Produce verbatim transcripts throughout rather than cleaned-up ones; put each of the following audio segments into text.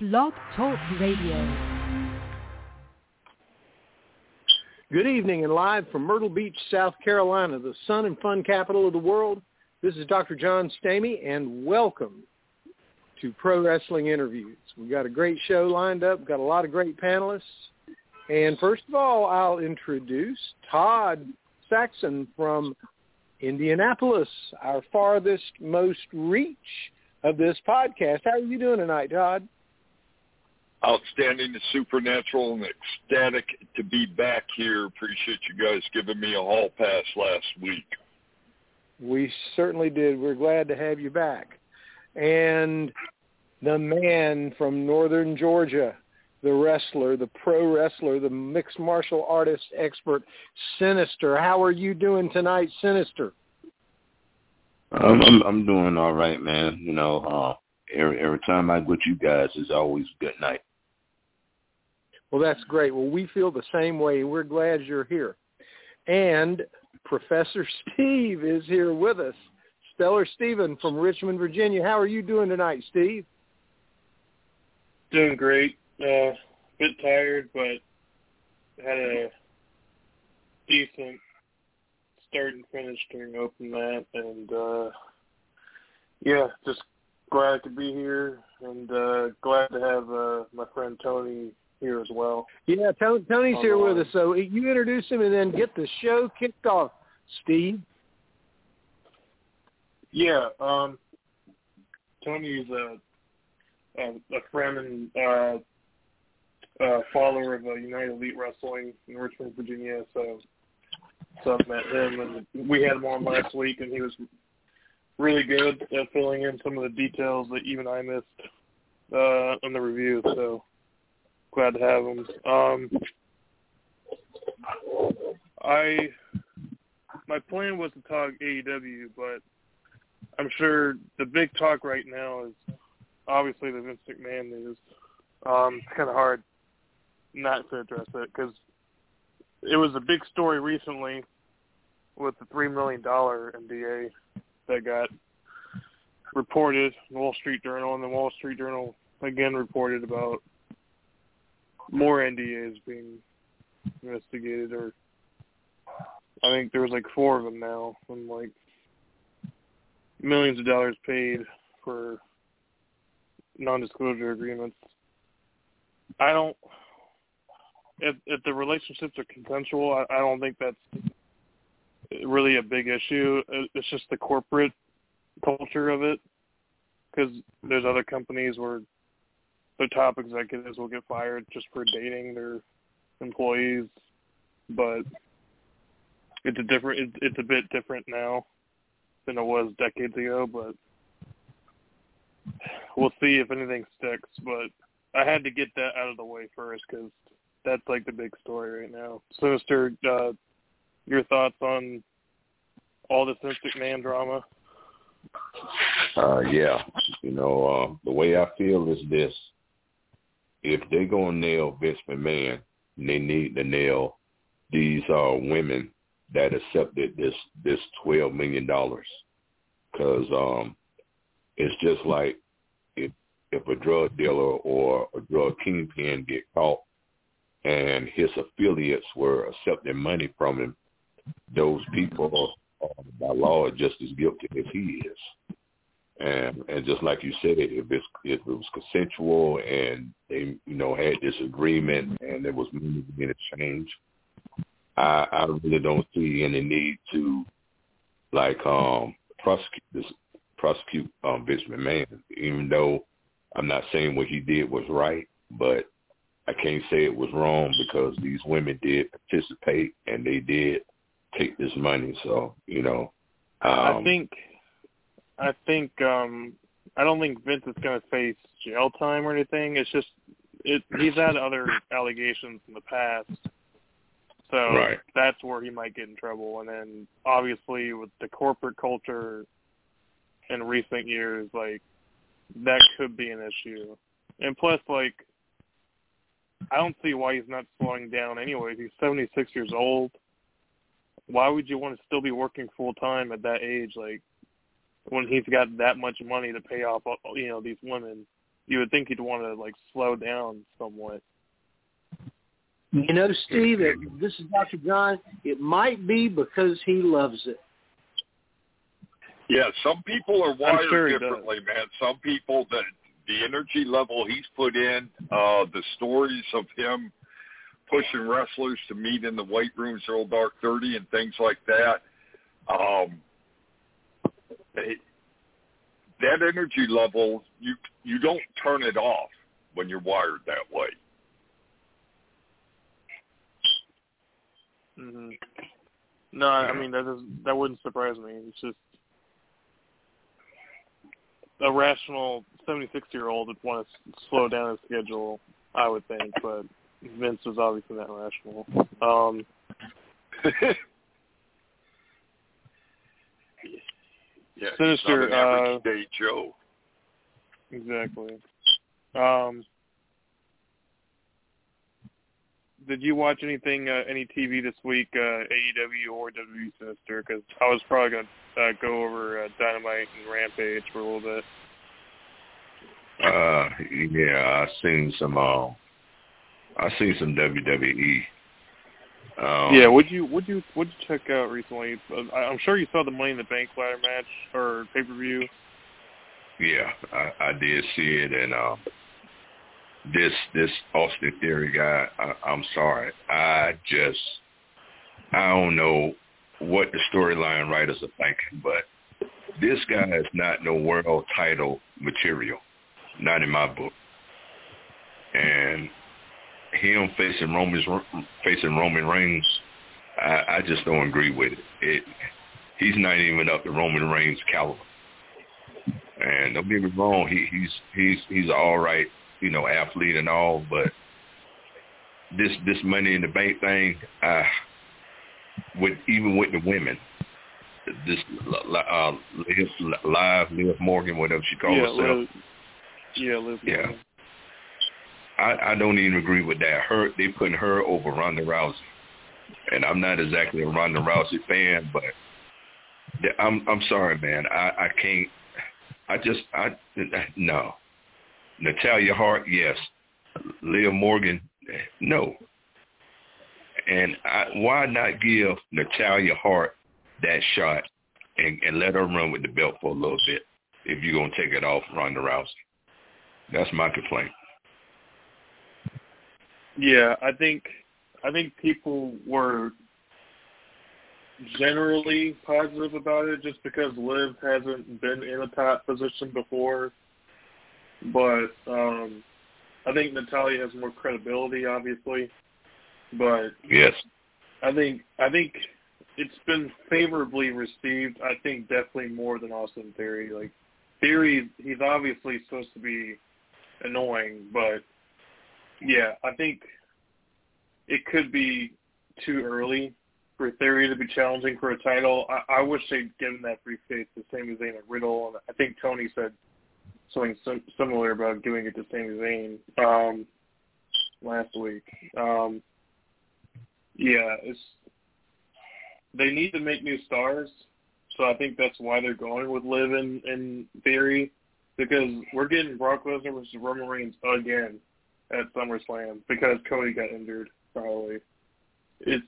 Blog Talk Radio. Good evening and live from Myrtle Beach, South Carolina, the sun and fun capital of the world. This is Doctor John Stamey, and welcome to Pro Wrestling Interviews. We've got a great show lined up. We've got a lot of great panelists. And first of all, I'll introduce Todd Saxon from Indianapolis, our farthest most reach of this podcast. How are you doing tonight, Todd? Outstanding, supernatural, and ecstatic to be back here. Appreciate you guys giving me a hall pass last week. We certainly did. We're glad to have you back. And the man from northern Georgia, the wrestler, the pro wrestler, the mixed martial artist expert, Sinister. How are you doing tonight, Sinister? Um, I'm I'm doing all right, man. You know, uh, every every time I go with you guys, it's always a good night. Well, that's great. Well, we feel the same way. We're glad you're here. And Professor Steve is here with us. Stellar Steven from Richmond, Virginia. How are you doing tonight, Steve? Doing great. Uh, bit tired, but had a decent start and finish during open mat, and uh, yeah, just glad to be here, and uh, glad to have uh, my friend Tony here as well. Yeah, Tony, Tony's here with us, so you introduce him and then get the show kicked off, Steve. Yeah, um, Tony's a, a, a friend and uh, uh, follower of uh, United Elite Wrestling in Richmond, Virginia, so so I've met him, and we had him on last week, and he was really good at filling in some of the details that even I missed uh, in the review, so glad to have him. Um, I my plan was to talk A E W, but I'm sure the big talk right now is obviously the Vince McMahon news. Um, it's kind of hard not to address it because it was a big story recently with the three million dollars N D A that got reported in the Wall Street Journal, and the Wall Street Journal again reported about more N D As being investigated, or I think there was like four of them now, and like millions of dollars paid for non-disclosure agreements. I don't, if, if the relationships are consensual, I, I don't think that's really a big issue. It's just the corporate culture of it, because there's other companies where their top executives will get fired just for dating their employees, but it's a different, it's, it's a bit different now than it was decades ago, but we'll see if anything sticks. But I had to get that out of the way first because that's like the big story right now. Sinister, uh, your thoughts on all this Vince McMahon drama? Uh, yeah, you know, uh, the way I feel is this. If they're going to nail Vince McMahon, they need to nail these uh, women that accepted this this twelve million dollars. Because um, it's just like if, if a drug dealer or a drug kingpin get caught and his affiliates were accepting money from him, those people are, uh, by law, are just as guilty as he is. And and just like you said, if it's, if it was consensual and they, you know, had this agreement and there was money being exchanged, I, I really don't see any need to like um, prosecute this prosecute um, Vince McMahon. Even though I'm not saying what he did was right, but I can't say it was wrong because these women did participate and they did take this money. So you know, um, I think. I think um, I don't think Vince is going to face jail time or anything. It's just it, he's had other allegations in the past, so right. That's where he might get in trouble. And then obviously with the corporate culture in recent years, like that could be an issue. And plus, like I don't see why he's not slowing down. Anyways, he's seventy-six years old. Why would you want to still be working full time at that age? Like. When he's got that much money to pay off, you know, these women, you would think he'd want to like slow down somewhat. You know, Steve, it, this is Doctor John. It might be because he loves it. Yeah, some people are wired sure differently, man. Some people, that the energy level he's put in, uh, the stories of him pushing wrestlers to meet in the weight rooms till dark thirty and things like that, um, it, that energy level, you you don't turn it off when you're wired that way. Mm-hmm. No, I mean that doesn't, that wouldn't surprise me. It's just a rational seventy-six-year-old would want to slow down his schedule, I would think, but Vince was obviously not rational. Um, yeah, Sinister, he's not an average uh, day Joe. Exactly. Um, did you watch anything, uh, any T V this week, uh, A E W or W W E Sinister? Because I was probably going to uh, go over uh, Dynamite and Rampage for a little bit. Uh, yeah, I seen some. Uh, I seen some W W E. Um, yeah, would you would you would you check out recently? Uh, I'm sure you saw the Money in the Bank ladder match or pay per view. Yeah, I, I did see it, and um, this this Austin Theory guy, I, I'm sorry, I just I don't know what the storyline writers are thinking, but this guy is not no world title material, not in my book. And him facing Roman's facing Roman Reigns, I, I just don't agree with it. It he's not even up to Roman Reigns' caliber. And don't get me wrong, he, he's he's he's an all right, you know, athlete and all, but this this Money in the Bank thing, uh, with even with the women, this uh, Liv, live Liv Morgan, whatever she calls yeah, herself, Liv, yeah, Liv yeah. Morgan. I, I don't even agree with that. Her, they putting her over Ronda Rousey, and I'm not exactly a Ronda Rousey fan, but I'm I'm sorry, man. I, I can't. I just I no. Natalia Hart, yes. Liv Morgan, no. And I, why not give Natalia Hart that shot and, and let her run with the belt for a little bit if you're gonna take it off Ronda Rousey? That's my complaint. Yeah, I think I think people were generally positive about it just because Liv hasn't been in a top position before. But um, I think Natalia has more credibility, obviously. But yes, I think I think it's been favorably received. I think definitely more than Austin Theory. Like Theory, he's obviously supposed to be annoying, but yeah, I think it could be too early for Theory to be challenging for a title. I, I wish they'd given that briefcase to Sami Zayn and Riddle, and I think Tony said something sim- similar about giving it to Sami Zayn um, last week. Um, yeah, it's they need to make new stars, so I think that's why they're going with Liv and, and Theory, because we're getting Brock Lesnar versus Roman Reigns again at SummerSlam because Cody got injured, probably. It's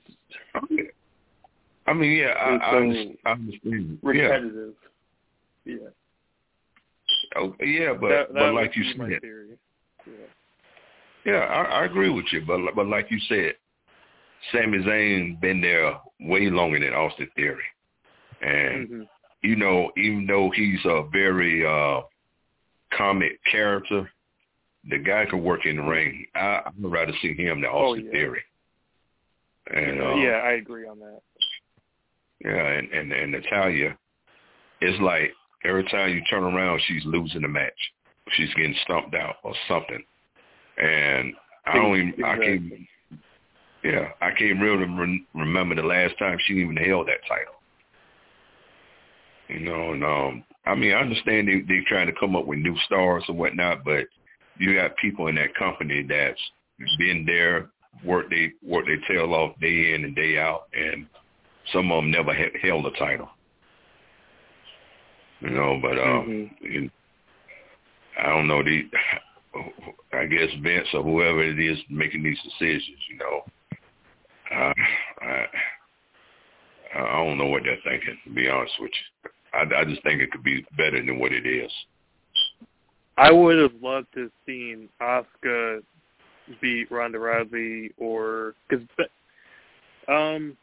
I mean, yeah, I, I, so understand, I understand. repetitive. Yeah. Yeah, oh, yeah but that, that but like you my said, theory. Yeah, yeah, I, I agree with you. But but like you said, Sami Zayn been there way longer than Austin Theory, and mm-hmm. you know, even though he's a very uh, comic character, the guy can work in the ring. I, I'd rather see him than Austin oh, yeah. Theory. And uh, yeah, I agree on that. Yeah, and, and, and Natalia, it's like every time you turn around, she's losing the match. She's getting stumped out or something. And I don't even, exactly. I can't, yeah, I can't really re- remember the last time she even held that title. You know, and um, I mean, I understand they, they're trying to come up with new stars and whatnot, but you got people in that company that's been there, work they work their tail off day in and day out, and some of them never had held a title. You know, but uh, mm-hmm. you, I don't know, the, I guess Vince or whoever it is making these decisions, you know, uh, I, I don't know what they're thinking, to be honest with you. I, I just think it could be better than what it is. I would have loved to have seen Asuka beat Ronda Rousey, or because um,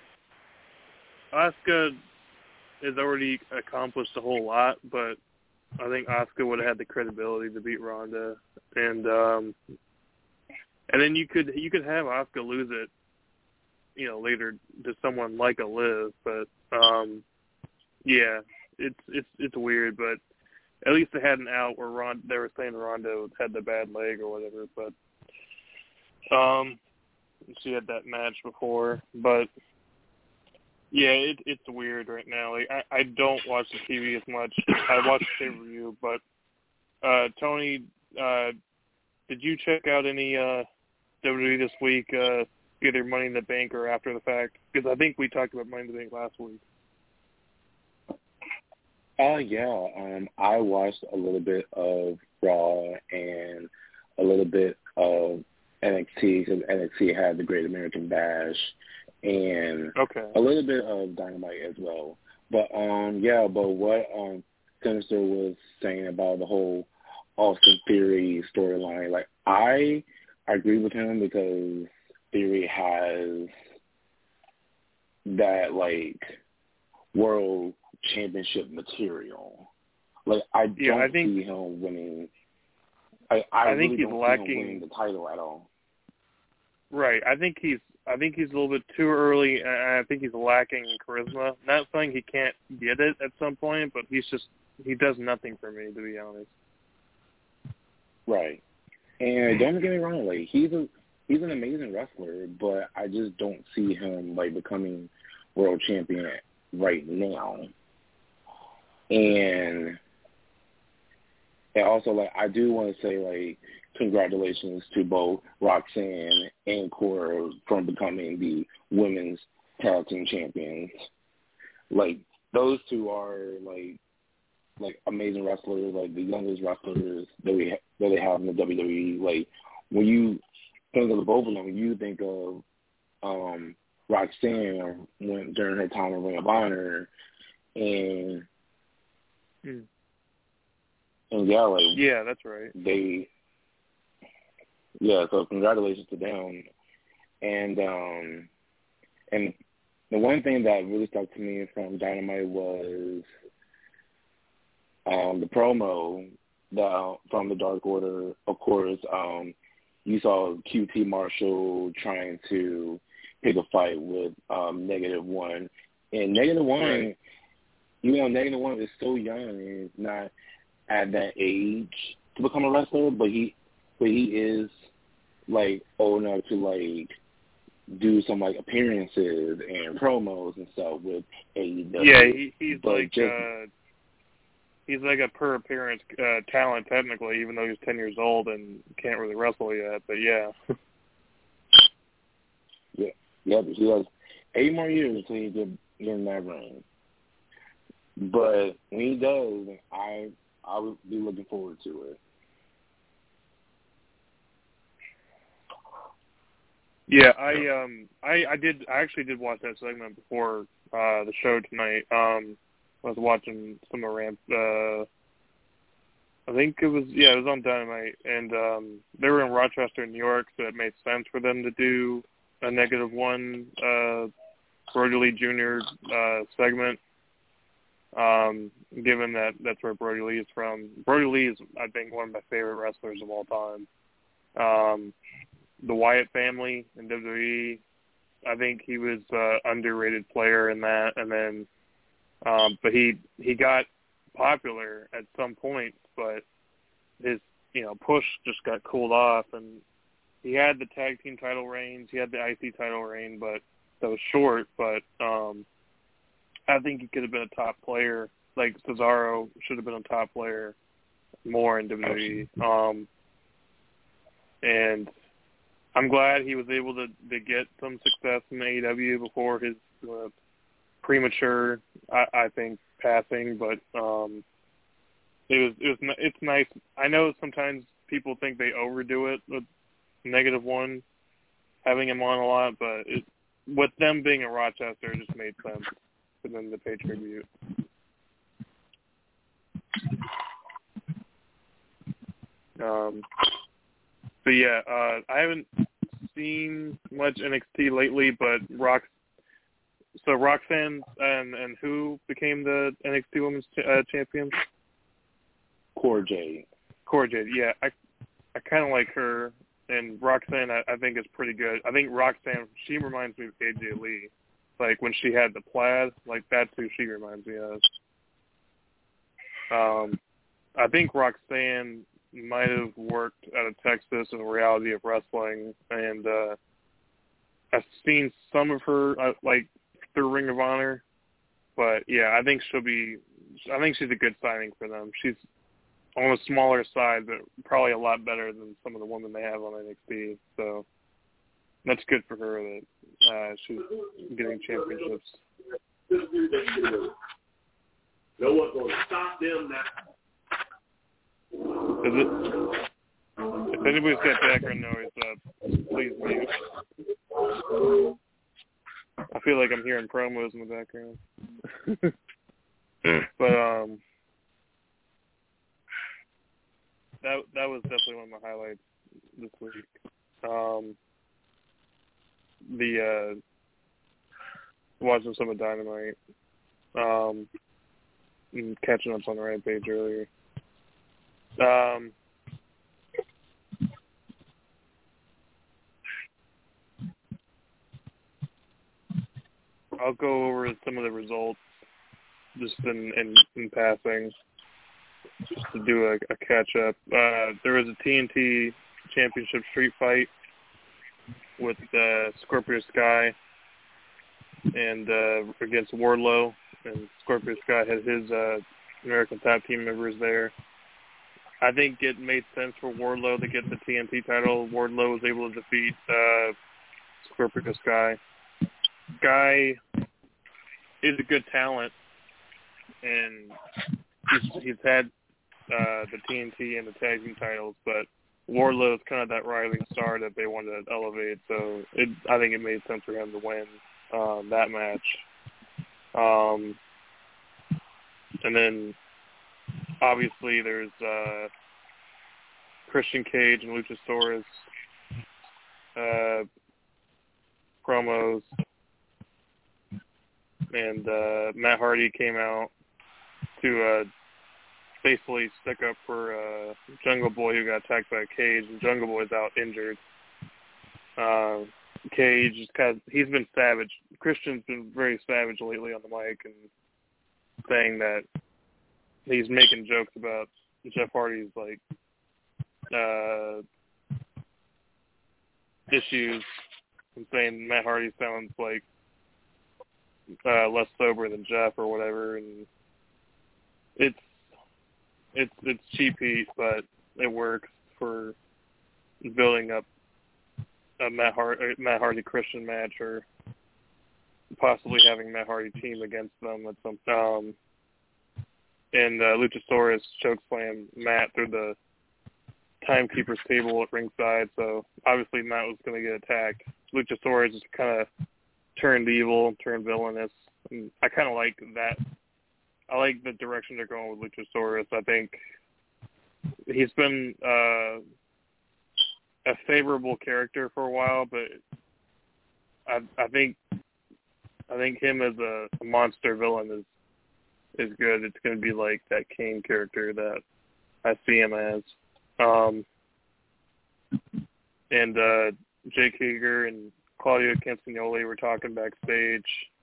Asuka has already accomplished a whole lot, but I think Asuka would have had the credibility to beat Ronda, and um, and then you could you could have Asuka lose it, you know, later to someone like a Liv, but um, yeah, it's it's it's weird, but at least they had an out where Ron, they were saying Ronda had the bad leg or whatever, but um, she had that match before, but yeah, it, it's weird right now. Like, I, I don't watch the T V as much. I watch the pay-per-view, but uh, Tony, uh, did you check out any uh, W W E this week, uh, either Money in the Bank or after the fact? Because I think we talked about Money in the Bank last week. Oh, uh, yeah. Um, I watched a little bit of Raw and a little bit of N X T because N X T had the Great American Bash, and okay. a little bit of Dynamite as well. But, um, yeah, but what um, Sinister was saying about the whole Austin Theory storyline, like, I agree with him because Theory has that, like, world championship material. Like, I don't yeah, I think, see him winning. I, I, I really think he's don't lacking see him winning the title at all. Right. I think he's I think he's a little bit too early, and I think he's lacking in charisma. Not saying he can't get it at some point, but he's just he does nothing for me, to be honest. Right. And don't get me wrong, like he's a he's an amazing wrestler, but I just don't see him like becoming world champion right now. And and also, like, I do want to say, like, congratulations to both Roxanne and Cora from becoming the women's tag team champions. Like, those two are, like, like amazing wrestlers, like the youngest wrestlers that we ha- that they have in the W W E. Like, when you think of the both of them, you think of um, Roxanne when during her time in Ring of Honor, and mm. and yeah, like yeah, that's right. They yeah, so congratulations to them. And um, and the one thing that really stuck to me from Dynamite was um, the promo the, from the Dark Order. Of course, um, you saw Q T Marshall trying to pick a fight with um, Negative One. And Negative One, right. you know, Negative One is so young and he's not at that age to become a wrestler, but he but he is like old enough to like do some like appearances and promos and stuff with A E W. Yeah, he, he's but like just, uh, he's like a per appearance uh, talent technically, even though he's ten years old and can't really wrestle yet. But yeah, yeah, yeah, but he has eight more years until he get get in that ring. But when he does, I I would be looking forward to it. Yeah, I um I, I did I actually did watch that segment before uh, the show tonight. Um, I was watching some of Ramp. Uh, I think it was yeah it was on Dynamite, and um, they were in Rochester, New York, so it made sense for them to do a Negative One uh, Brody Lee Junior uh, segment. Um, given that that's where Brody Lee is from. Brody Lee is, I think, one of my favorite wrestlers of all time. Um, the Wyatt family in W W E, I think he was an underrated player in that. And then, um, but he he got popular at some point, but his you know push just got cooled off, and he had the tag team title reigns, he had the I C title reign, but that was short. But um, I think he could have been a top player. Like Cesaro should have been a top player more in W W E. Um, and I'm glad he was able to, to get some success in A E W before his uh, premature, I, I think, passing. But um, it was it was it's nice. I know sometimes people think they overdo it with negative one, having him on a lot, but it, with them being in Rochester, it just made sense for them to pay tribute. Um, but yeah, uh, I haven't seen much N X T lately, but Rox, so Roxanne and and who became the N X T Women's uh, Champion? Cora Jade. Cora Jade, yeah. I I kind of like her, and Roxanne I, I think is pretty good. I think Roxanne, she reminds me of A J Lee. Like when she had the plaid, like that's who she reminds me of. Um, I think Roxanne might have worked out of Texas in the Reality of Wrestling, and uh, I've seen some of her, uh, like, through Ring of Honor. But, yeah, I think she'll be – I think she's a good signing for them. She's on the smaller side, but probably a lot better than some of the women they have on N X T. So that's good for her that uh, she's getting championships. No one's going to stop them now. Is it? If anybody's got background noise, uh, please mute. I feel like I'm hearing promos in the background. But um, that that was definitely one of my highlights this week. Um, the uh, watching some of Dynamite, um, and catching up on the Rampage earlier. Um, I'll go over some of the results just in, in, in passing, just to do a, a catch-up. Uh, there was a T N T Championship street fight with uh, Scorpio Sky and uh, against Wardlow, and Scorpio Sky had his uh, American Top Team members there. I think it made sense for Wardlow to get the T N T title. Wardlow was able to defeat uh, Scorpio Sky. Sky is a good talent, and he's, he's had uh, the T N T and the tag team titles, but Wardlow is kind of that rising star that they wanted to elevate, so it, I think it made sense for him to win um, that match. Um, and then obviously, there's uh, Christian Cage and Luchasaurus uh, promos, and uh, Matt Hardy came out to uh, basically stick up for uh, Jungle Boy, who got attacked by Cage, and Jungle Boy's out injured. Uh, Cage is kind of, he's been savage. Christian's been very savage lately on the mic and saying that he's making jokes about Jeff Hardy's like uh, issues, and saying Matt Hardy sounds like uh, less sober than Jeff or whatever, and it's it's it's cheap heat, but it works for building up a Matt Hardy, Matt Hardy Christian match, or possibly having Matt Hardy team against them at some um. And uh, Luchasaurus chokeslammed Matt through the timekeeper's table at ringside, so obviously Matt was going to get attacked. Luchasaurus just kind of turned evil, turned villainous, and I kind of like that. I like the direction they're going with Luchasaurus. I think he's been uh, a favorable character for a while, but I, I think I think him as a, a monster villain is is good. It's going to be like that Kane character that I see him as. Um, and uh, Jake Hager and Claudio Castagnoli were talking backstage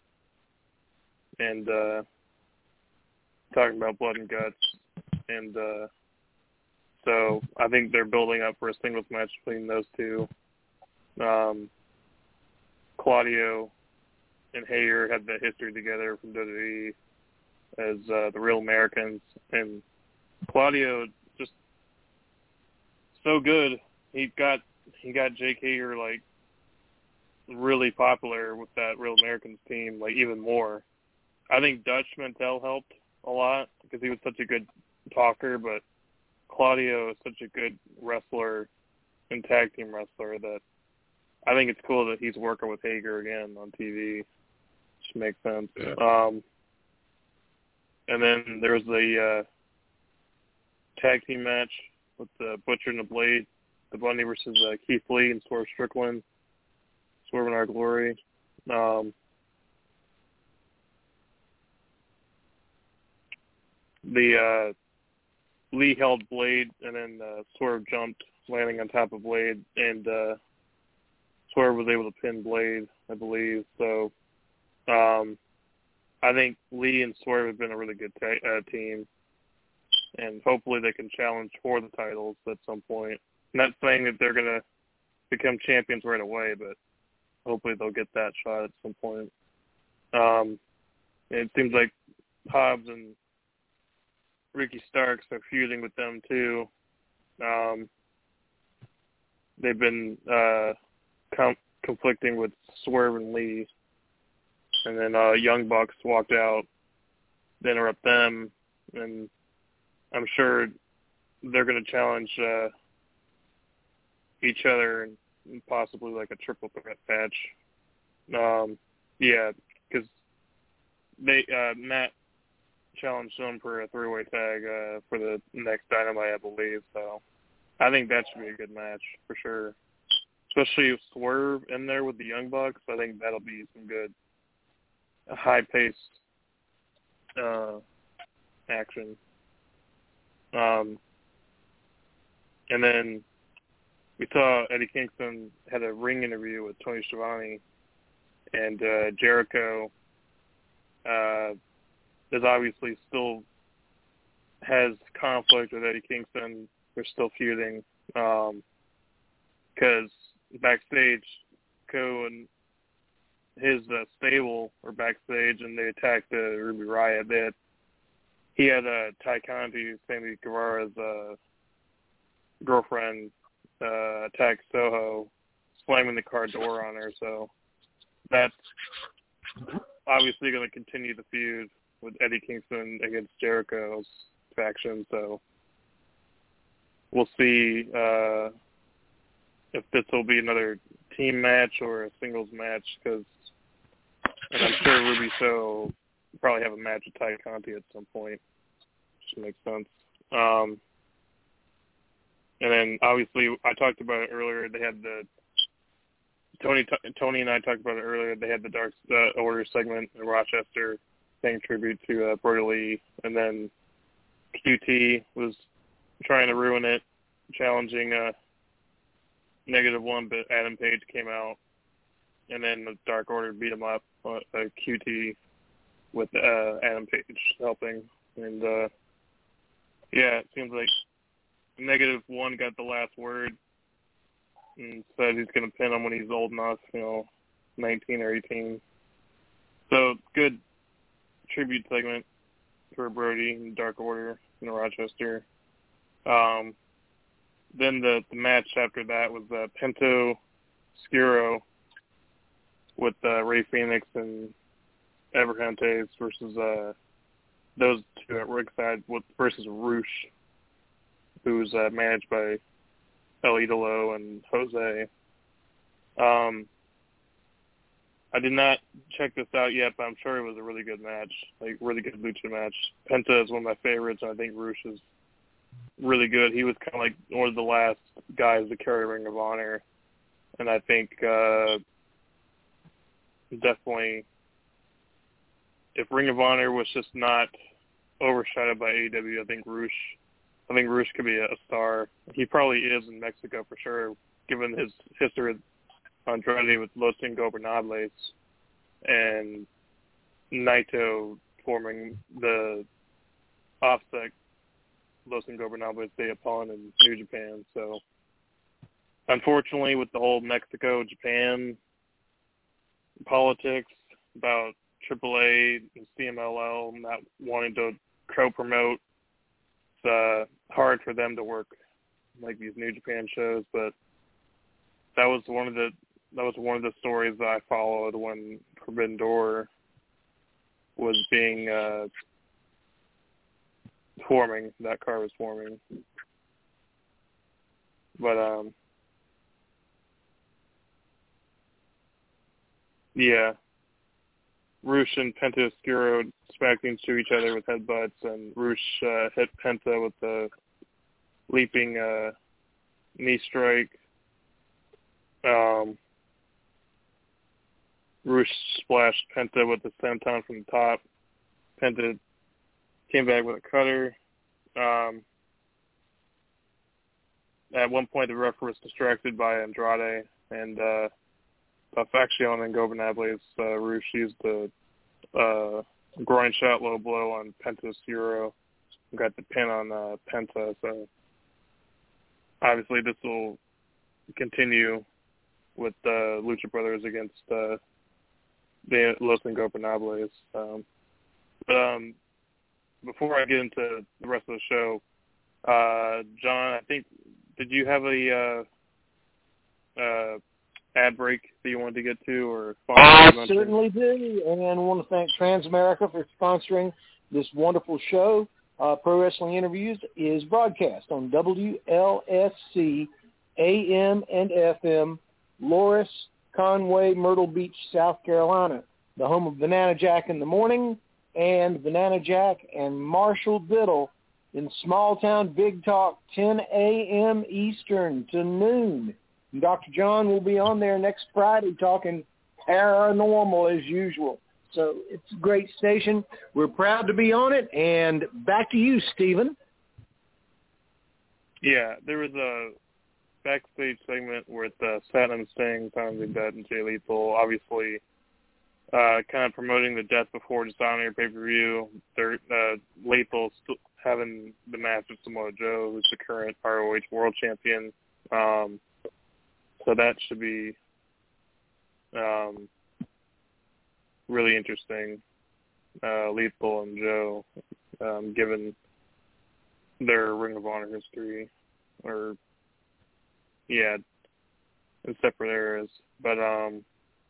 and uh, talking about blood and guts. And uh, so I think they're building up for a singles match between those two. Um, Claudio and Hager had that history together from W W E as uh, the Real Americans, and Claudio just so good. He got he got Jake Hager like really popular with that Real Americans team, like even more. I think Dutch Mantel helped a lot because he was such a good talker, but Claudio is such a good wrestler and tag team wrestler that I think it's cool that he's working with Hager again on T V. Which makes sense. Yeah. Um, and then there's the uh, tag team match with the Butcher and the Blade, the Bundy versus uh, Keith Lee and Swerve Strickland, Swerve in Our Glory. Um, the uh, Lee held Blade, and then uh, Swerve jumped, landing on top of Blade, and uh, Swerve was able to pin Blade, I believe. So um, I think Lee and Swerve have been a really good ta- uh, team, and hopefully they can challenge for the titles at some point. Not saying that they're going to become champions right away, but hopefully they'll get that shot at some point. Um, it seems like Hobbs and Ricky Starks are feuding with them too. Um, they've been uh, com- conflicting with Swerve and Lee, and then uh, Young Bucks walked out to interrupt them, and I'm sure they're going to challenge uh, each other and possibly like a triple threat match. Um, yeah, because they uh, Matt challenged them for a three-way tag uh, for the next Dynamite, I believe. So I think that should be a good match for sure. Especially with Swerve in there with the Young Bucks, I think that'll be some good high-paced uh, action. Um, and then we saw Eddie Kingston had a ring interview with Tony Schiavone, and uh, Jericho uh, is obviously still has conflict with Eddie Kingston. They're still feuding because um, backstage, Co and his uh, stable were backstage, and they attacked uh, Ruby Riott. They had, he had uh, Ty Conti, Sammy Guevara's uh, girlfriend, uh, attack Soho, slamming the car door on her. So that's obviously going to continue the feud with Eddie Kingston against Jericho's faction. So we'll see uh, if this will be another team match or a singles match, because and I'm sure Ruby Soho will probably have a match with Ty Conti at some point, which makes sense. Um, And then, obviously, I talked about it earlier. They had the Tony. Tony and I talked about it earlier. They had the Dark uh, Order segment in Rochester, paying tribute to uh, Brody Lee, and then Q T was trying to ruin it, challenging uh, Negative One, but Adam Page came out, and then the Dark Order beat him up. Uh, uh, Q T with uh, Adam Page helping, and uh, yeah, it seems like Negative One got the last word and said he's going to pin him when he's old enough, you know, nineteen or eighteen. So, good tribute segment for Brody and Dark Order in Rochester. Um, then the, the match after that was uh, Pento Scuro with uh, Ray Phoenix and Everhantes versus uh, those two at ringside with versus Roosh, who's uh, managed by El Idolo and Jose. Um, I did not check this out yet, but I'm sure it was a really good match, like really good lucha match. Penta is one of my favorites, and I think Roosh is really good. He was kind of like one of the last guys to carry Ring of Honor, and I think uh, definitely if Ring of Honor was just not overshadowed by A E W, I think Roosh I think Roosh could be a star. He probably is in Mexico for sure, given his history with Andrade with Los Ingobernables and Naito forming the offset Los Ingobernables de Japón in New Japan. So, unfortunately, with the whole Mexico-Japan politics about triple A and C M L L not wanting to co-promote, it's uh, hard for them to work like these New Japan shows, but that was one of the that was one of the stories that I followed when Forbidden Door was being uh, forming. That card was forming. But, um, yeah. Rush and Penta Oscuro smacked into each other with headbutts, and Rush uh, hit Penta with the leaping uh, knee strike. Um, Rush splashed Penta with the senton from the top. Penta came back with a cutter. Um, at one point, the ref was distracted by Andrade, and uh, Faccione and Gobernables, uh, Rush used the uh, groin shot low blow on Penta Oscuro, got the pin on uh, Penta. So obviously, this will continue with uh, Lucha Brothers against uh, the Los Ingobernables. Um, but um, before I get into the rest of the show, uh, John, I think, did you have a uh, uh, ad break that you wanted to get to? Or I certainly do, and I want to thank Transamerica for sponsoring this wonderful show. Uh, Pro Wrestling Interviews is broadcast on W L S C A M and F M, Loris, Conway, Myrtle Beach, South Carolina, the home of Banana Jack in the morning and Banana Jack and Marshall Biddle in small town Big Talk, ten a.m. Eastern to noon. And Doctor John will be on there next Friday talking paranormal as usual. So it's a great station. We're proud to be on it. And back to you, Stephen. Yeah, there was a backstage segment with uh, Satnam Singh, Tommy Bed, and Jay Lethal, obviously uh, kind of promoting the Death Before Dishonor pay-per-view. They're uh, Lethal st- having the match with Samoa Joe, who's the current R O H World Champion. Um, so that should be um, really interesting. Uh, Lethal and Joe, um, given their Ring of Honor history, or yeah, in separate eras. But um,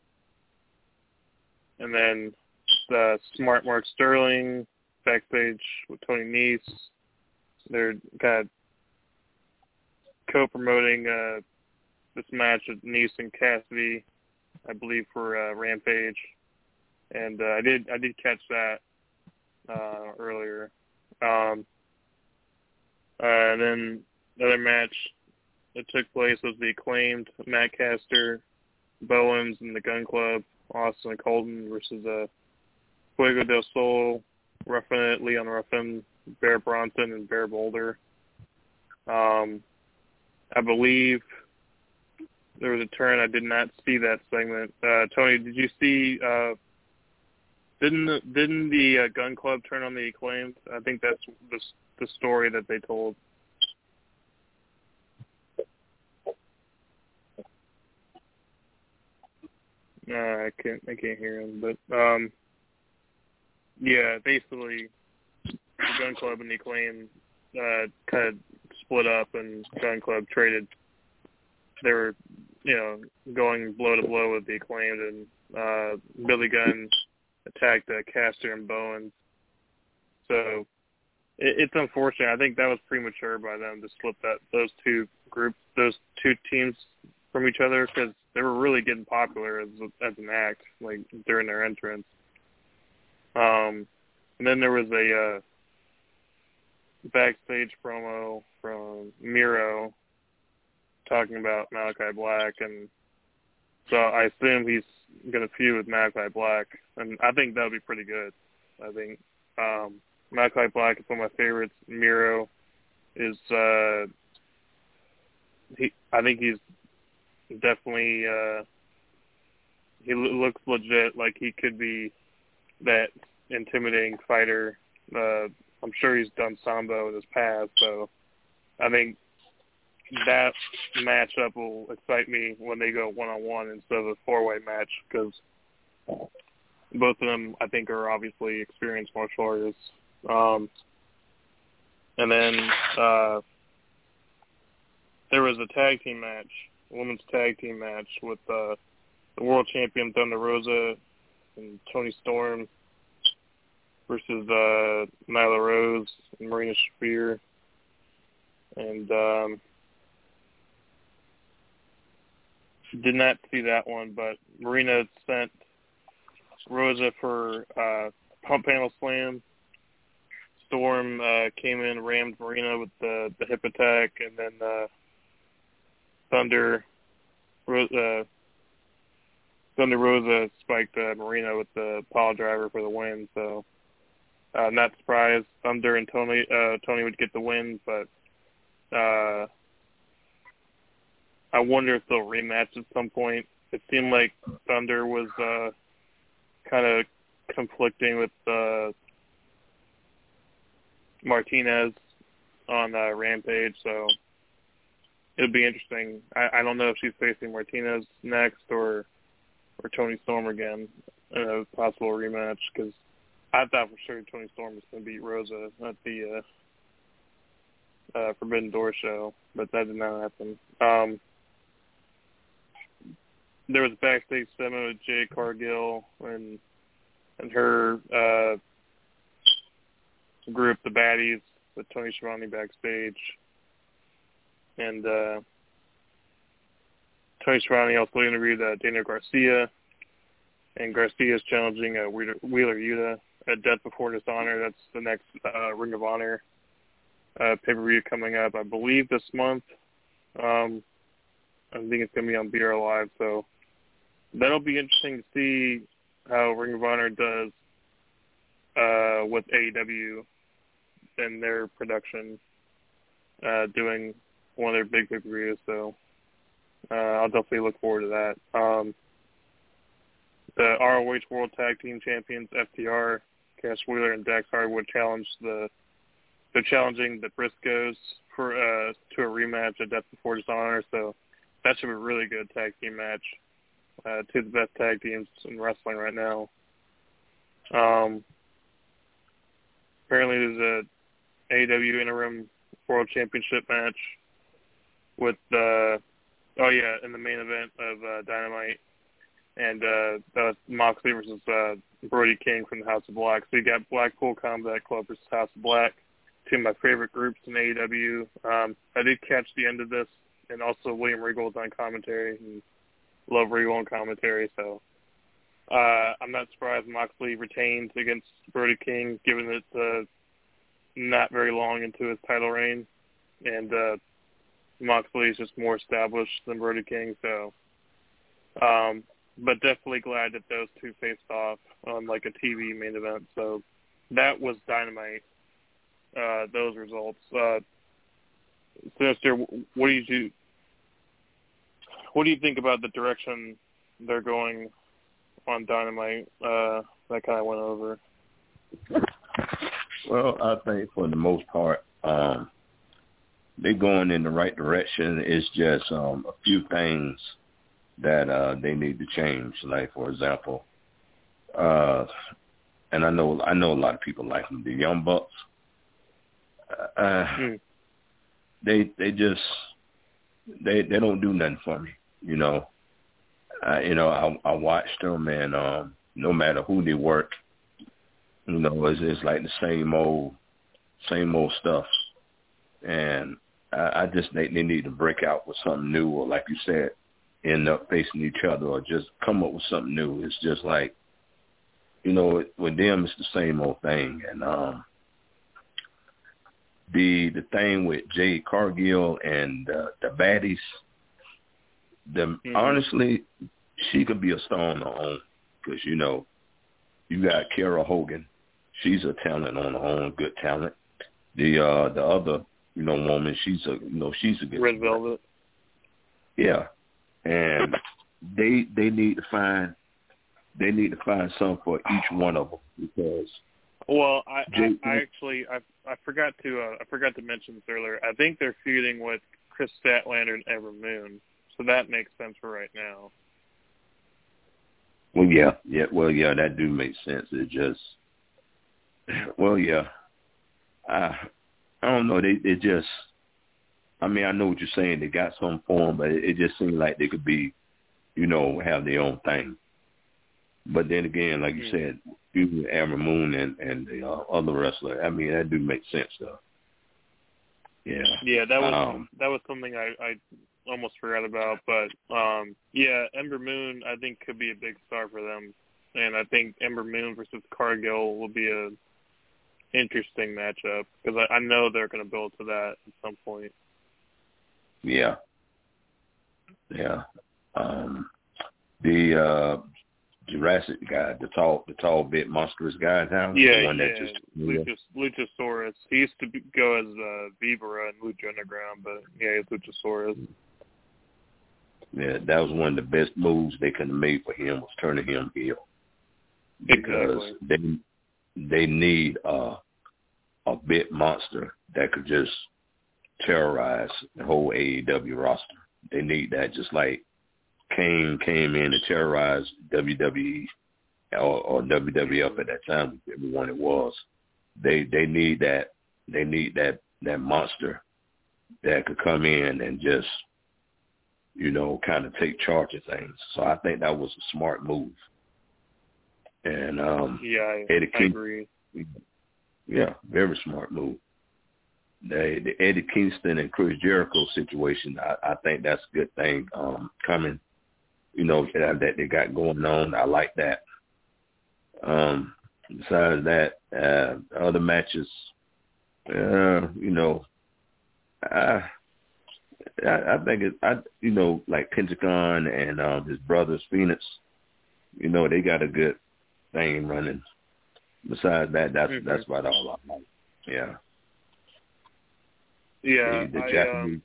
and then the Smart Mark Sterling backstage with Tony Nese. They're kind of co-promoting uh, this match with Nese and Cassidy, I believe, for uh, Rampage. And uh, I did I did catch that uh, earlier. Um, uh, and then the other match that took place was the Acclaimed, Matt Caster, Bowens, and the Gun Club, Austin and Colton versus uh, Fuego del Sol, Ruffin It, Leon Ruffin, Bear Bronson, and Bear Boulder. Um, I believe there was a turn. I did not see that segment. Uh, Tony, did you see? Uh, didn't the, didn't the uh, Gun Club turn on the Acclaimed? I think that's the the story that they told. Uh, I can't I can't hear him, but um, yeah, basically the Gun Club and the Acclaimed uh, kind of split up, and Gun Club traded. They were, you know, going blow to blow with the Acclaimed, and uh, Billy Gunn attacked uh, Caster and Bowens. So it, it's unfortunate. I think that was premature by them to split that those two groups, those two teams from each other, because they were really getting popular as as an act, like during their entrance. Um, and then there was a uh, backstage promo from Miro talking about Malachi Black, and so I assume he's going to feud with Malachi Black, and I think that would be pretty good. I think um, Malachi Black is one of my favorites. Miro is, uh, he. I think he's definitely, uh, he l- looks legit, like he could be that intimidating fighter. Uh, I'm sure he's done Sambo in his past, so I think that matchup will excite me when they go one-on-one instead of a four-way match, because both of them, I think, are obviously experienced martial artists. Um, and then uh, there was a tag team match, a women's tag team match with uh, the world champion Thunder Rosa and Toni Storm versus uh, Nyla Rose and Marina Shafir. And um, did not see that one, but Marina sent Rosa for uh, pump handle slam. Storm uh, came in, rammed Marina with the, the hip attack, and then uh, Thunder uh, Thunder Rosa spiked uh, Marina with the pile driver for the win. So uh, not surprised. Thunder and Tony uh, Tony would get the win, but uh, I wonder if they'll rematch at some point. It seemed like Thunder was uh, kind of conflicting with uh, Martinez on uh, Rampage, so it'll be interesting. I, I don't know if she's facing Martinez next or or Toni Storm again in a possible rematch, because I thought for sure Toni Storm was going to beat Rosa at the uh, uh, Forbidden Door show, but that did not happen. Um, there was a backstage segment with Jade Cargill and and her uh, group, the Baddies, with Tony Schiavone backstage. And uh, Tony Schiavone also interviewed uh, Daniel Garcia, and Garcia is challenging uh, Wheeler, Wheeler Yuta at Death Before Dishonor. That's the next uh, Ring of Honor uh, pay-per-view coming up, I believe, this month. Um, I think it's going to be on B R Live, so that'll be interesting to see how Ring of Honor does uh, with A E W and their production, uh, doing one of their big pay-per-views. So uh, I'll definitely look forward to that. Um, the R O H World Tag Team Champions, F T R, Cash Wheeler and Dax Harwood challenged the. They're challenging the Briscoes for uh, to a rematch at Death Before Dishonor. So that should be a really good tag team match. Uh, two of the best tag teams in wrestling right now. Um, apparently there's a A E W Interim World Championship match with, uh, oh yeah, in the main event of uh, Dynamite, and uh, uh, Moxley versus uh, Brody King from the House of Black. So you got Blackpool Combat Club versus House of Black, two of my favorite groups in A E W. Um, I did catch the end of this, and also William Regal was on commentary, and love Regal on commentary, so uh, I'm not surprised Moxley retained against Brody King, given that uh, not very long into his title reign, and uh, Moxley is just more established than Brody King, so um, but definitely glad that those two faced off on like a T V main event. So that was Dynamite, uh, those results. Uh, Sinister, what do you do? What do you think about the direction they're going on Dynamite? Uh, that kind of went over. Well, I think for the most part, um, they're going in the right direction. It's just um, a few things that uh, they need to change. Like, for example, uh, and I know I know a lot of people like them, the Young Bucks. Uh, mm. They they just they they don't do nothing for me. You know, I, you know, I, I watched them, and um, no matter who they work, you know, it's, it's like the same old, same old stuff. And I, I just think they need to break out with something new, or like you said, end up facing each other, or just come up with something new. It's just like, you know, with them, it's the same old thing. And um, the the thing with Jade Cargill and uh, the Baddies. The, mm-hmm. Honestly, she could be a star on her own, because, you know, you got Kara Hogan. She's a talent on her own, good talent. The uh, the other, you know, woman, she's a, you know, she's a good Red Velvet. Yeah, and they they need to find they need to find something for each one of them, because. Well, I, I, I actually I I forgot to uh, I forgot to mention this earlier. I think they're feuding with Chris Statlander and Ember Moon. So that makes sense for right now. Well, yeah, yeah, well, yeah, that do make sense. It just, well, yeah, I, I don't know. They, they just, I mean, I know what you're saying. They got some form, but it, it just seems like they could be, you know, have their own thing. But then again, like you mm. said, you Amber Moon and and the uh, other wrestler. I mean, that do make sense though. Yeah. Yeah, that was um, that was something I, I almost forgot about. But um, yeah, Ember Moon I think could be a big star for them, and I think Ember Moon versus Cargill will be a interesting matchup because I, I know they're going to build to that at some point. Yeah. Yeah. Um, the uh, Jurassic guy, the tall, the tall, bit monstrous guy now. Yeah, the one yeah. that just, Luchas, Luchasaurus. He used to be, go as uh, Vibra and Lucha Underground, but yeah, he's Luchasaurus. Yeah, that was one of the best moves they could have made for him was turning him heel. Because exactly. they they need uh, a bit monster that could just terrorize the whole A E W roster. They need that, just like Kane came in and terrorized W W E or, or W W F at that time, everyone it was. They they need that they need that that monster that could come in and just, you know, kind of take charge of things. So I think that was a smart move. And um, yeah, I, Eddie I King, agree. Yeah, very smart move. The, the Eddie Kingston and Chris Jericho situation, I, I think that's a good thing um, coming, you know, that, that they got going on. I like that. Um, besides that, uh, other matches, uh, you know, I, I, I think it, I, you know, like Pentagon and um, his brothers Phoenix, you know, they got a good thing running. Besides that, that's mm-hmm. that's about all I like. Yeah. Yeah, the, the I, Japanese. um,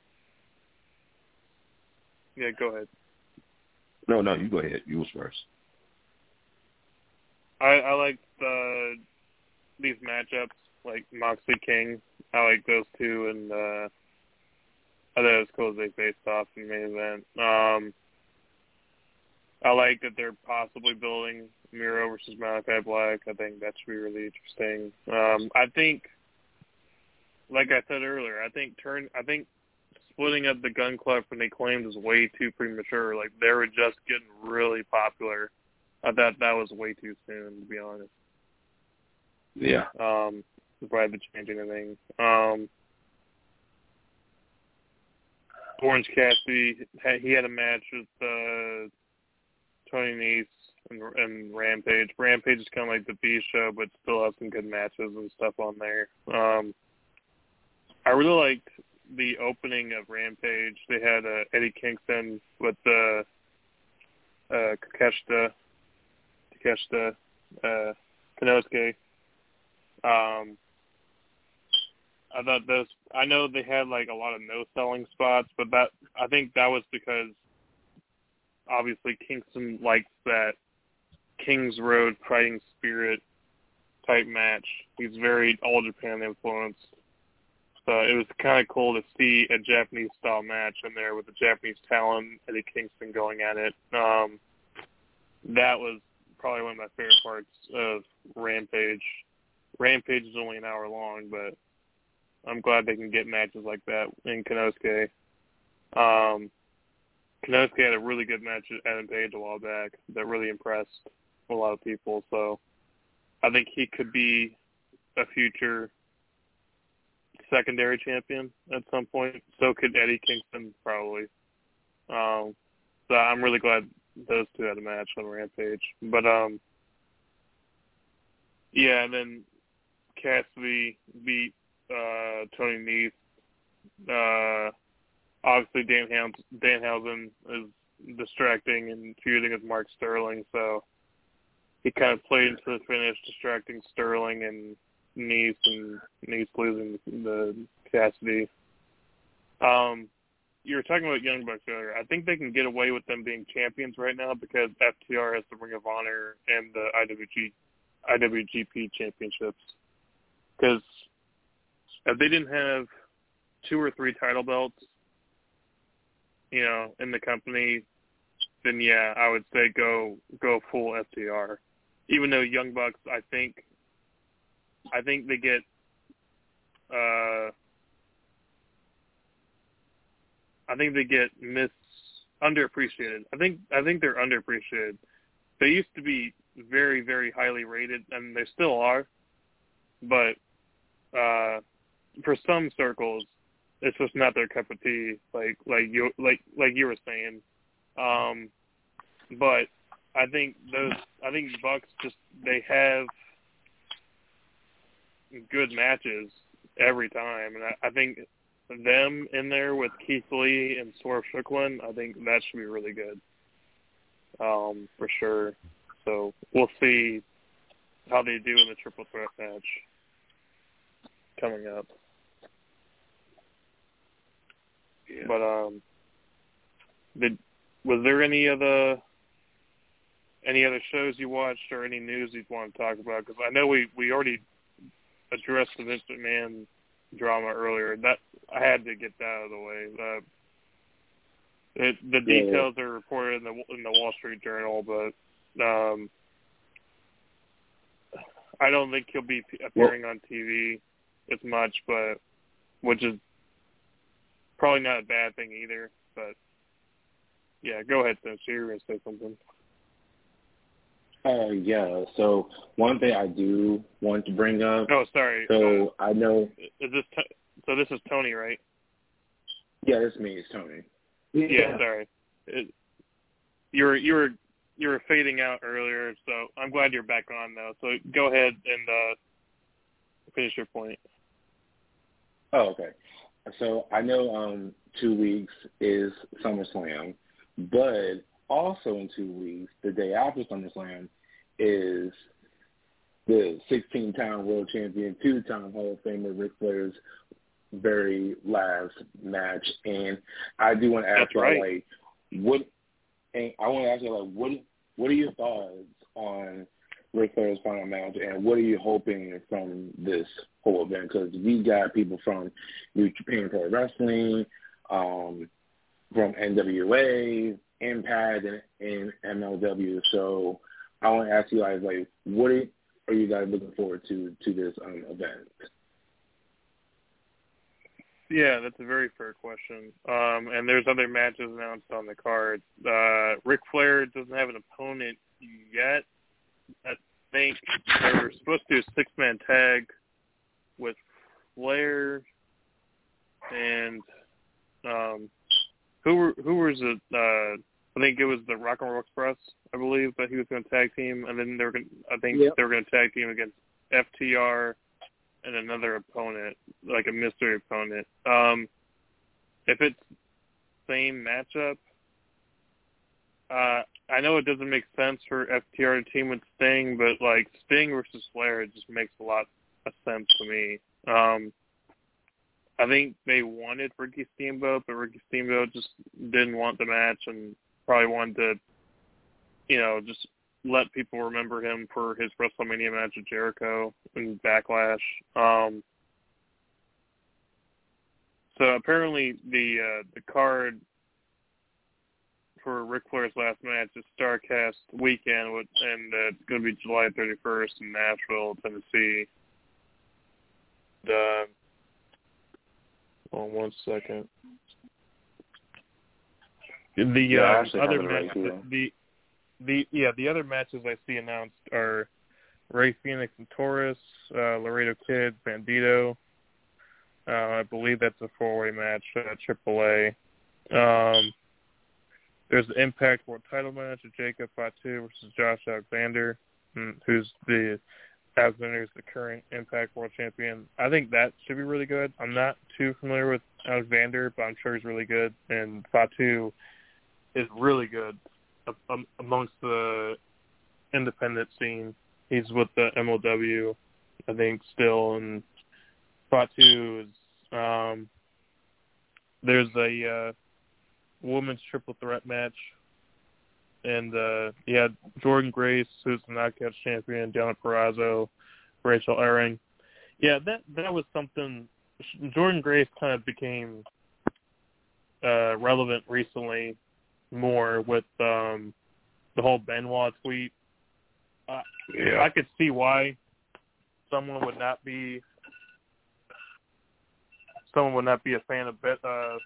yeah, go ahead. No, no, you go ahead. You was first. I, I like the these matchups, like Moxley King. I like those two, and uh, I thought it was cool as they faced off in the main event. Um, I like that they're possibly building Miro versus Malachi Black. I think that should be really interesting. Um, I think, like I said earlier, I think turn. I think splitting up the Gun Club from They Claimed was way too premature. Like they were just getting really popular. I thought that was way too soon, to be honest. Yeah. Um, if I had to change anything. Um, Orange Cassidy, he had a match with uh, Tony Nese and, and Rampage. Rampage is kind of like the B show, but still has some good matches and stuff on there. Um, I really liked the opening of Rampage. They had uh, Eddie Kingston with the uh, uh, Takeshita, Takeshita, uh, Konosuke. Um, I thought those. I know they had like a lot of no selling spots, but that I think that was because obviously Kingston likes that King's Road fighting spirit type match. He's very All Japan influenced. So it was kind of cool to see a Japanese style match in there with the Japanese talent, Eddie Kingston going at it. Um, that was probably one of my favorite parts of Rampage. Rampage is only an hour long, but I'm glad they can get matches like that in Konosuke. Um, Konosuke had a really good match at Adam Page a while back that really impressed a lot of people. So I think he could be a future secondary champion at some point. So could Eddie Kingston probably. Um, so I'm really glad those two had a match on Rampage. But um, yeah, and then Cassidy beat uh, Tony Nese. Uh, obviously, Dan Danhausen is distracting and feuding with Mark Sterling, so he kind of played into the finish, distracting Sterling and Nese, and Nese losing the Cassidy. Um, you were talking about Young Bucks earlier. I think they can get away with them being champions right now because F T R has the Ring of Honor and the I W G, I W G P championships. Because if they didn't have two or three title belts, you know, in the company, then yeah, I would say go go full F T R. Even though Young Bucks, I think, I think they get, uh, I think they get mis underappreciated. I think I think they're underappreciated. They used to be very, very highly rated, and they still are. But uh, for some circles, it's just not their cup of tea, like like you like like you were saying. Um, but I think those I think Bucks just they have good matches every time, and I, I think them in there with Keith Lee and Swerve Strickland, I think that should be really good, um, for sure. So we'll see how they do in the triple threat match coming up. Yeah. But um, did was there any other any other shows you watched or any news you'd want to talk about? Because I know we, we already addressed the Vince McMahon drama earlier. That I had to get that out of the way. Uh, it, the details yeah. are reported in the in the Wall Street Journal, but um, I don't think he'll be appearing well, on T V as much, but which is probably not a bad thing either. But yeah, go ahead, Vince. You were going to say something. Uh, yeah, so one thing I do want to bring up. Oh, sorry. So uh, I know. Is this t- so? This is Tony, right? Yeah, this me. It's Tony. Yeah, yeah sorry. It, you were you were you were fading out earlier, so I'm glad you're back on now. So go ahead and uh, finish your point. Oh, okay. So I know um, two weeks is SummerSlam, but also in two weeks, the day after SummerSlam, is the sixteen-time world champion, two-time Hall of Famer Ric Flair's very last match. And I do want to ask That's you, right. like, what? And I want to ask you, like, what? What are your thoughts on Ric Flair's final match, and what are you hoping from this whole event? Because we got people from New Japan Pro Wrestling, um, from N W A, Impact, and, and M L W. So I want to ask you guys, like, what are, are you guys looking forward to to this um, event? Yeah, that's a very fair question. Um, and there's other matches announced on the card. Uh, Ric Flair doesn't have an opponent yet. I think they were supposed to do a six-man tag with Flair and um, who were who was it? Uh, I think it was the Rock and Roll Express, I believe, that he was going to tag team, and then they were going. I think yep. they were going to tag team against F T R and another opponent, like a mystery opponent. Um, if it's same matchup, uh, I know it doesn't make sense for F T R to team with Sting, but like Sting versus Flair, it just makes a lot of sense to me. Um, I think they wanted Ricky Steamboat, but Ricky Steamboat just didn't want the match and probably wanted to, you know, just let people remember him for his WrestleMania match with Jericho and Backlash. Um, so apparently the uh, the card for Ric Flair's last match is StarCast weekend, with, and uh, it's going to be July thirty-first in Nashville, Tennessee. The, hold on one second. The yeah, uh, other match, right the the yeah the other matches I see announced are Rey Fenix and Taurus, uh, Laredo Kid, Bandito. Uh, I believe that's a four-way match, uh, Triple A. Um, there's the Impact World Title match of Jacob Fatu versus Josh Alexander, who's the Alexander is the current Impact World Champion. I think that should be really good. I'm not too familiar with Alexander, but I'm sure he's really good. And Fatu is really good um, amongst the independent scene. He's with the M L W, I think, still. And Fatu is um, there's a uh, women's triple threat match. And uh, he had Jordan Grace, who's the Knockouts champion, Deonna Purrazzo, Rachel Ellering. Yeah, that that was something. Jordan Grace kind of became uh, relevant recently more with um, the whole Benoit tweet. Uh, yeah. I could see why someone would not be someone would not be a fan of Bet, uh,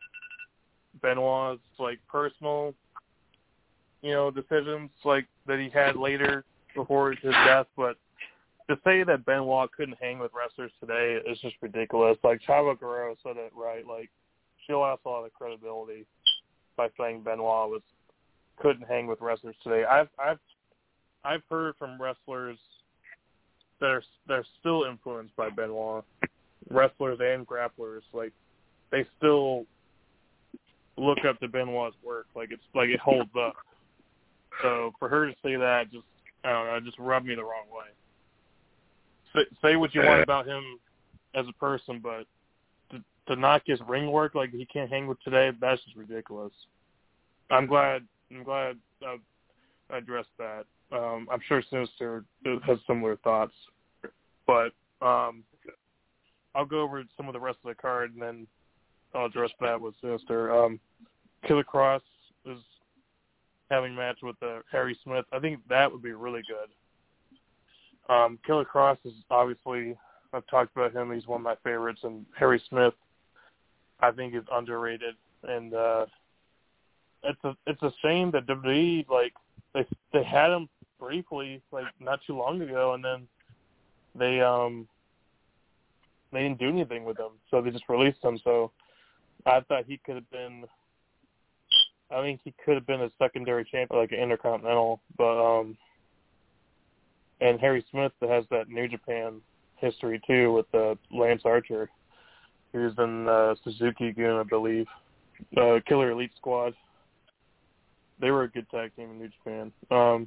Benoit's like personal, you know, decisions like that he had later before his death, but to say that Benoit couldn't hang with wrestlers today is just ridiculous. Like, Chavo Guerrero said it right. Like, she lost a lot of credibility by saying Benoit was couldn't hang with wrestlers today. I've I've I've heard from wrestlers that are that are still influenced by Benoit, wrestlers and grapplers. Like, they still look up to Benoit's work. Like, it's like it holds up. So for her to say that, just I don't know, it just rubbed me the wrong way. Say, say what you want about him as a person, but to, to knock his ring work like he can't hang with today, that's just ridiculous. I'm glad. I'm glad I, I addressed that. Um, I'm sure Sinister has similar thoughts, but um, I'll go over some of the rest of the card and then I'll address that with Sinister. Um, Killer Kross is having a match with uh, Harry Smith. I think that would be really good. Um, Killer Kross is obviously, I've talked about him. He's one of my favorites. And Harry Smith, I think, is underrated. And uh, it's a it's a shame that W W E, like, they they had him briefly, like, not too long ago, and then they um they didn't do anything with him, so they just released him. So I thought he could have been, I think he could have been a secondary champion, like an Intercontinental, but um. And Harry Smith has that New Japan history, too, with uh, Lance Archer. He was in uh, Suzuki-gun, I believe. Uh, Killer Elite Squad. They were a good tag team in New Japan. Um,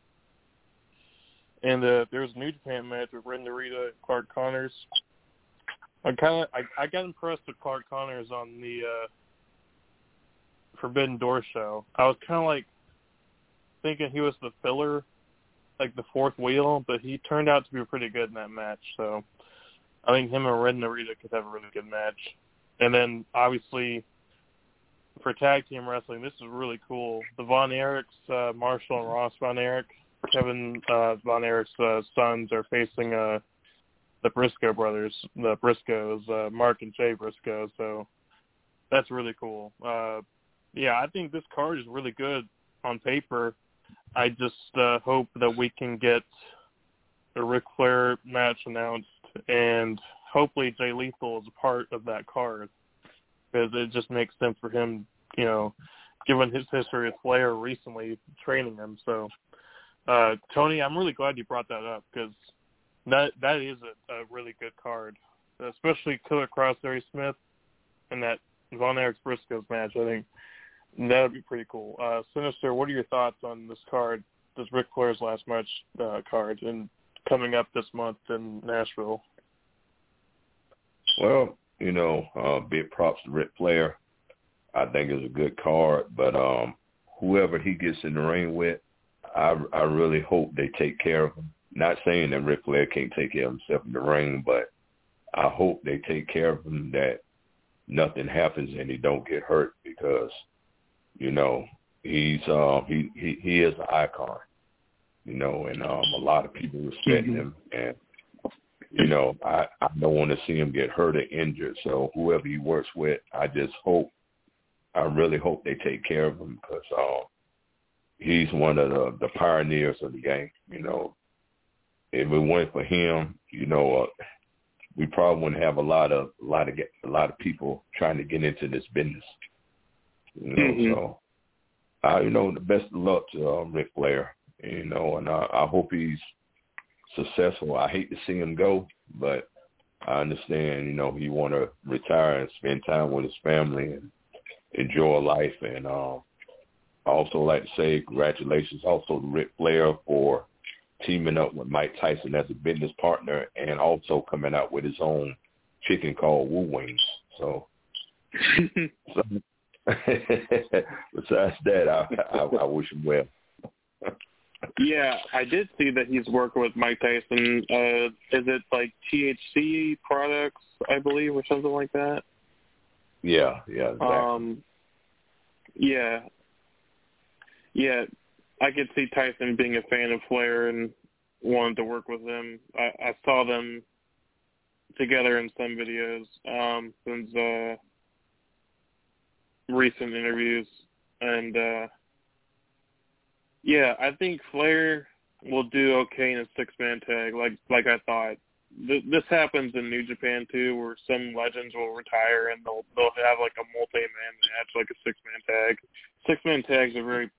and uh, there was a New Japan match with Ren Narita and Clark Connors. I kind of I, I got impressed with Clark Connors on the uh, Forbidden Door show. I was kind of like thinking he was the filler, like the fourth wheel, but he turned out to be pretty good in that match. So I think him and Red Narita could have a really good match. And then obviously for tag team wrestling, this is really cool. The Von Erichs, uh, Marshall and Ross Von Erich, Kevin uh, Von Erich's uh, sons are facing uh, the Briscoe brothers, the Briscoes, uh, Mark and Jay Briscoe. So that's really cool. Uh, yeah, I think this card is really good on paper. I just uh, hope that we can get a Ric Flair match announced, and hopefully Jay Lethal is a part of that card, because it just makes sense for him, you know, given his history with Flair recently training him. So, uh, Tony, I'm really glad you brought that up, because that that is a, a really good card, especially Killer Kross, Harry Smith, and that Von Erich Briscoes match. I think that would be pretty cool. Uh, Sinister, what are your thoughts on this card, this Ric Flair's last match uh, card, and coming up this month in Nashville? Well, you know, uh, big props to Ric Flair. I think it's a good card, but um, whoever he gets in the ring with, I, I really hope they take care of him. Not saying that Ric Flair can't take care of himself in the ring, but I hope they take care of him, that nothing happens and he don't get hurt, because you know, he's uh, he, he he is an icon, you know, and um, a lot of people respect mm-hmm. him. And, you know, I, I don't want to see him get hurt or injured. So whoever he works with, I just hope, I really hope they take care of him, because uh, he's one of the, the pioneers of the game. You know, if it weren't for him, you know, uh, we probably wouldn't have a lot of a lot of a lot of people trying to get into this business. You know, mm-hmm. so, I, you know, the best of luck to uh, Ric Flair, you know, and I, I hope he's successful. I hate to see him go, but I understand, you know, he want to retire and spend time with his family and enjoy life. And um, I also like to say congratulations also to Ric Flair for teaming up with Mike Tyson as a business partner, and also coming out with his own chicken called Woo Wings. So, so besides that, I, I, I wish him well. Yeah, I did see that he's working with Mike Tyson. Uh, is it like T H C products, I believe, or something like that? Yeah, yeah, exactly. Um, yeah. Yeah, I could see Tyson being a fan of Flair and wanting to work with him. I, I saw them together in some videos, um, since uh, recent interviews. And, uh, yeah, I think Flair will do okay in a six-man tag, like like I thought. Th- this happens in New Japan too, where some legends will retire and they'll they'll have like a multi-man match, like a six-man tag. Six-man tags are very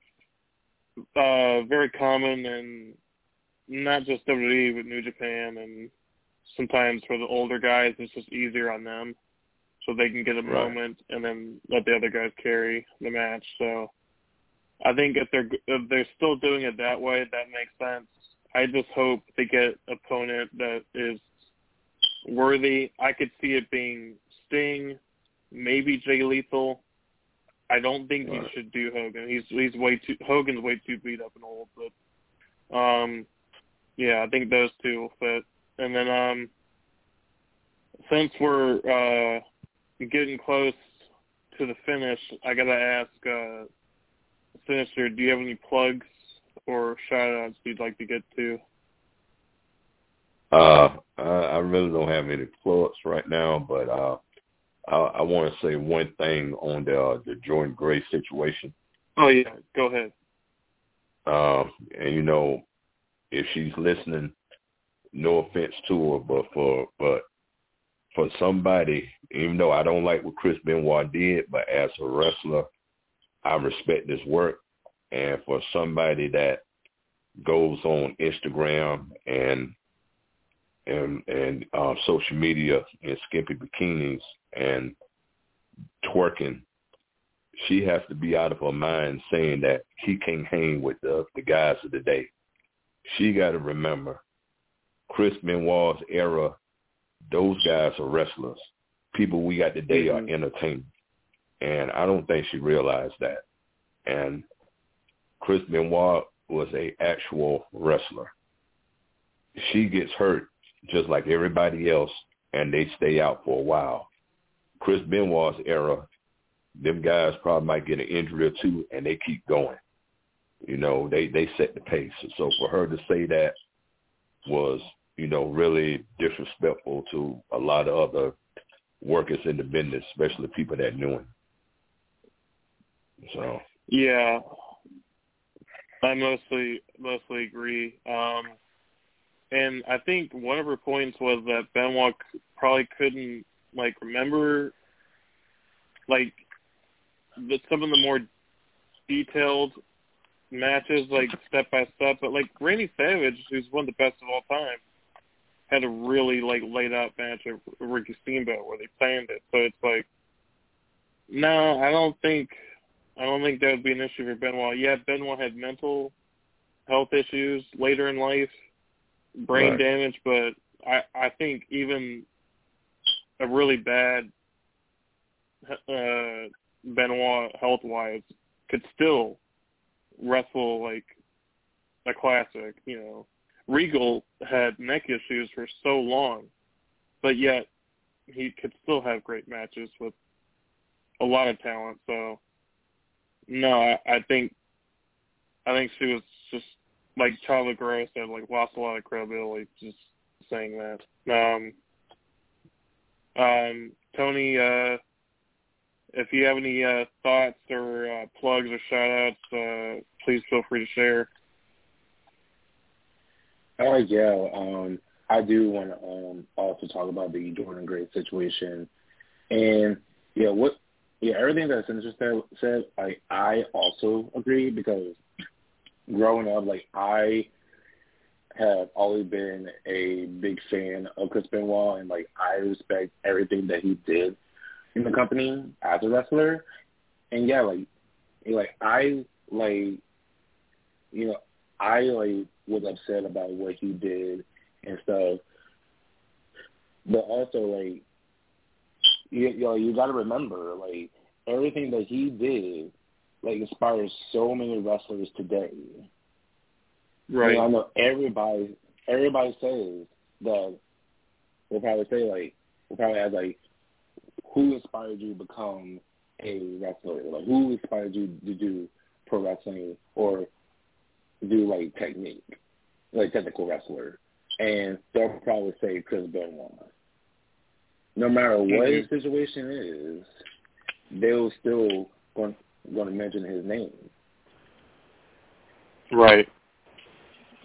uh, very common, and not just W W E, but New Japan, and sometimes for the older guys, it's just easier on them, so they can get a Right. moment and then let the other guys carry the match. So I think if they're if they're still doing it that way, that makes sense. I just hope they get an opponent that is worthy. I could see it being Sting, maybe Jay Lethal. I don't think Right. he should do Hogan. He's he's way too Hogan's way too beat up and old. But um, yeah, I think those two will fit. And then um, since we're uh, getting close to the finish, I gotta ask uh, Sinister, do you have any plugs or shout-outs you'd like to get to? Uh, I, I really don't have any plugs right now, but uh, I, I want to say one thing on the uh, the Jordan Gray situation. Oh yeah, go ahead. Um, and you know, if she's listening, no offense to her, but for but for somebody, even though I don't like what Chris Benoit did, but as a wrestler, I respect his work. And for somebody that goes on Instagram and and and uh, social media in skimpy bikinis and twerking, she has to be out of her mind saying that he can't hang with the, the guys of the day. She got to remember, Chris Benoit's era, those guys are wrestlers. People we got today mm-hmm. are entertainers. And I don't think she realized that. And Chris Benoit was a actual wrestler. She gets hurt just like everybody else, and they stay out for a while. Chris Benoit's era, them guys probably might get an injury or two, and they keep going. You know, they, they set the pace. So for her to say that was, you know, really disrespectful to a lot of other workers in the business, especially people that knew him. So yeah, I mostly mostly agree. Um, and I think one of her points was that Benoit probably couldn't like remember like the, some of the more detailed matches, like step by step. But like Randy Savage, who's one of the best of all time, had a really like laid out match of Ricky Steamboat where they planned it. So it's like, no, I don't think. I don't think that would be an issue for Benoit. Yeah, Benoit had mental health issues later in life, brain right. damage, but I, I think even a really bad uh, Benoit health-wise could still wrestle like a classic. You know, Regal had neck issues for so long, but yet he could still have great matches with a lot of talent. So. No, I, I think I think she was just like Chava Guerrero said, like lost a lot of credibility just saying that. Um, um, Tony, uh, if you have any uh, thoughts or uh, plugs or shout-outs, uh, please feel free to share. Oh, yeah. Um, I do want to um, also talk about the Jordan Gray situation. And, yeah, what – Yeah, everything that Sinister said, said I, I also agree because growing up, like, I have always been a big fan of Chris Benoit, and, like, I respect everything that he did in the company as a wrestler. And, yeah, like, like I, like, you know, I, like, was upset about what he did and stuff. But also, like, You, you know, you got to remember, like, everything that he did, like, inspires so many wrestlers today. Right. You know, I know everybody, everybody says that, they'll probably say, like, they'll probably ask, like, who inspired you to become a wrestler? Like, who inspired you to do pro wrestling or do, like, technique, like, technical wrestler? And they'll probably say Chris Benoit. No matter what his situation is, they'll still going, going to mention his name. Right.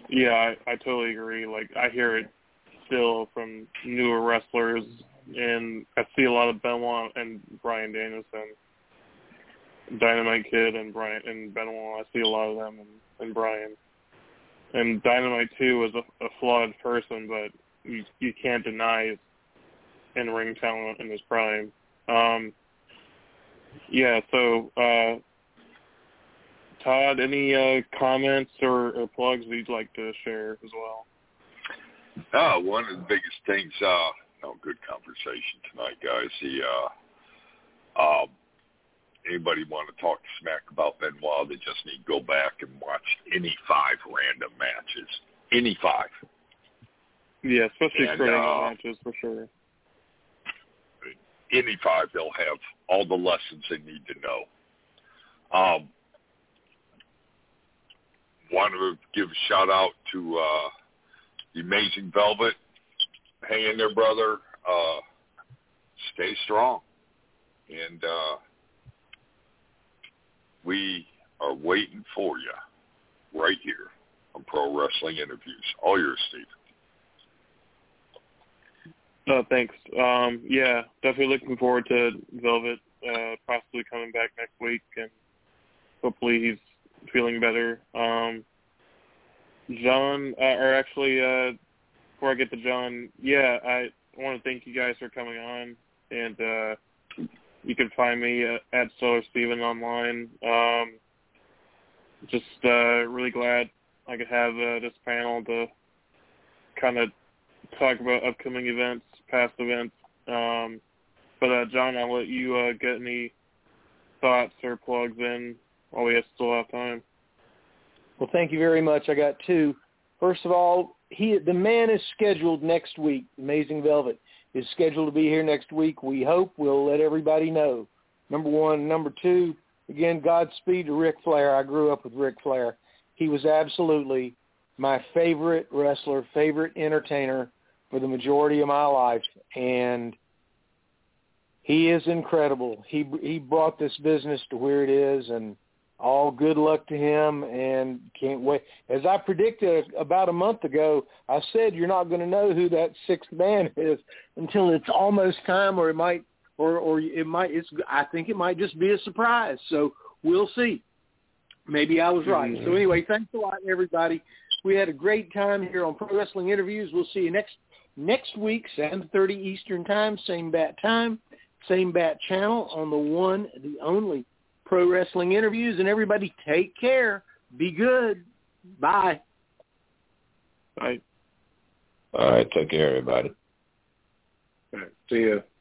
Yeah, I, I totally agree. Like, I hear it still from newer wrestlers, and I see a lot of Benoit and Bryan Danielson, Dynamite Kid and Brian and Benoit. I see a lot of them and, and Brian. And Dynamite too was a, a flawed person, but you you can't deny his in-ring talent in his prime. Um, yeah. So, uh, Todd, any uh, comments or, or plugs that you'd like to share as well? Uh, one of the biggest things. Uh, no, good conversation tonight, guys. The uh, um. Anybody want to talk smack about Benoit, they just need to go back and watch any five random matches. Any five. Yeah, especially and, for uh, matches, for sure. Any five, they'll have all the lessons they need to know. Um, want to give a shout-out to uh, the Amazing Velvet. Hang in there, brother. Uh, stay strong. And... Uh, we are waiting for you right here on Pro Wrestling Interviews. All yours, Steve. No, thanks. Um, yeah, definitely looking forward to Velvet uh, possibly coming back next week, and hopefully he's feeling better. Um, John, uh, or actually, uh, before I get to John, yeah, I want to thank you guys for coming on, and uh, you can find me uh, at Stellar Steven online. Um, just uh, really glad I could have uh, this panel to kind of talk about upcoming events, past events. Um, but, uh, John, I'll let you uh, get any thoughts or plugs in while we still have time. Well, thank you very much. I got two. First of all, he the man is scheduled next week. Amazing Velvet is scheduled to be here next week. We hope. We'll let everybody know. Number one. Number two, again, Godspeed to Ric Flair. I grew up with Ric Flair. He was absolutely my favorite wrestler, favorite entertainer for the majority of my life, and he is incredible. He he brought this business to where it is, and all good luck to him, and can't wait. As I predicted about a month ago, I said you're not going to know who that sixth man is until it's almost time, or it might, or or it might. It's I think it might just be a surprise. So we'll see. Maybe I was right. So anyway, thanks a lot, everybody. We had a great time here on Pro Wrestling Interviews. We'll see you next next week, seven thirty Eastern Time, same bat time, same bat channel on the one, the only Pro Wrestling Interviews. And everybody take care. Be good. Bye. Bye. All right. Take care, everybody. All right. See ya.